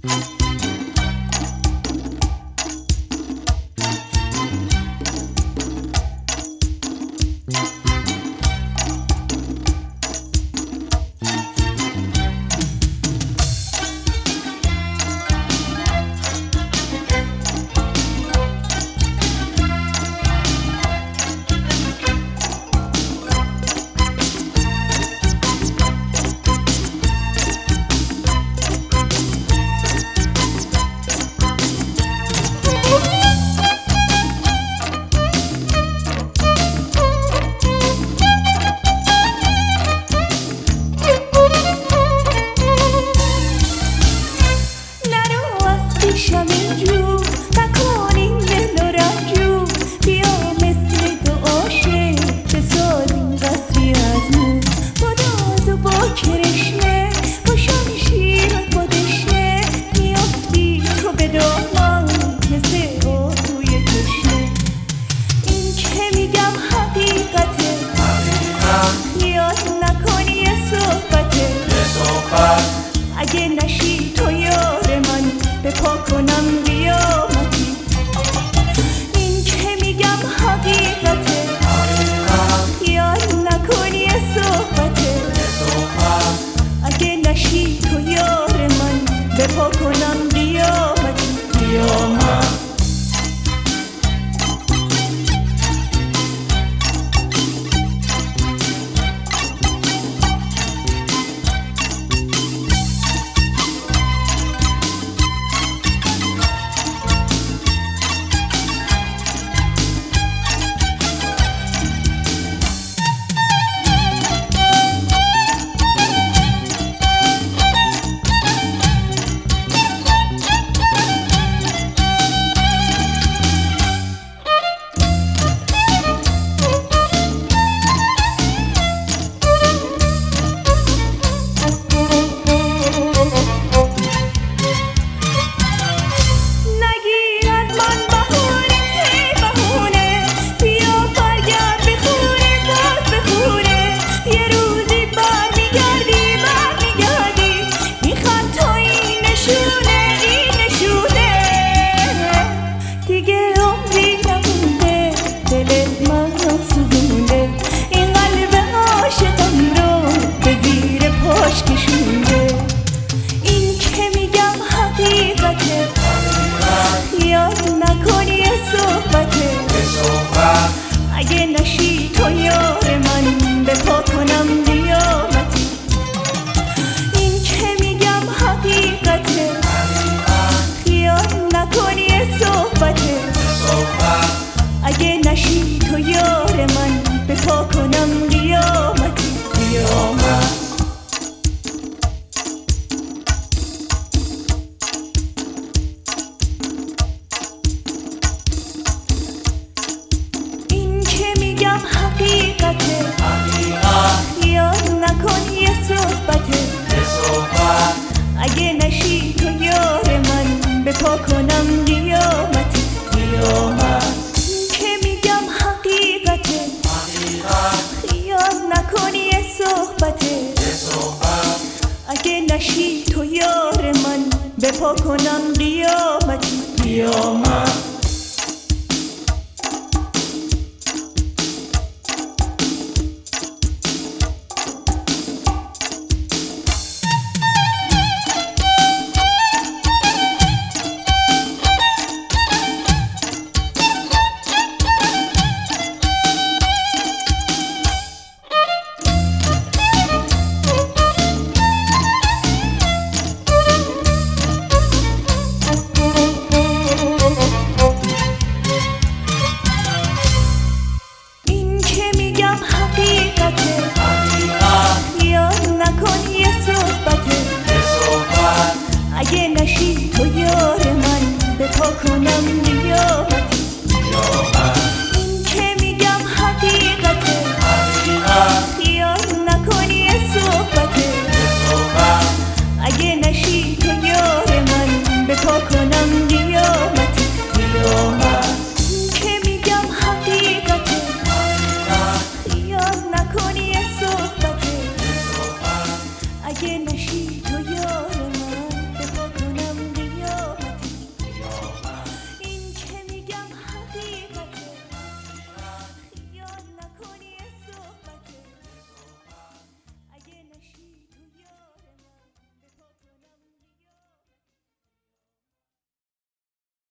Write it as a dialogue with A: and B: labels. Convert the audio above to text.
A: اگه نشی تو یار من به پا کنم قیامتی. این که میگم حقیقته، خیال نکنی یه صحبته. اگه نشی تو یار من به پا کنم قیامتی. این که میگم حقیقته، خیال نکنی یه صحبته. اگه نشی تو یار من به پا کنم قیامتی. این که میگم حقیقته، خیال نکنی یه صحبته. اگه نشی تو یار من به پا کنم قیامتی. حقیقته، خیال نکن یه صحبته. اگه نشی تو یار من به پا کنم قیامتی. که میگم حقیقته، خیال نکن یه صحبته. اگه نشی تو یار من به پا کنم قیامتی. اگه نشی تو یار من به پا کنم قیامتی. این که میگم حقیقته، خیال نکنی یه صحبته. اگه نشی تو یار من به پا کنم قیامتی. این که میگم حقیقته، خیال نکنی یه صحبته. اگه نشی تو یار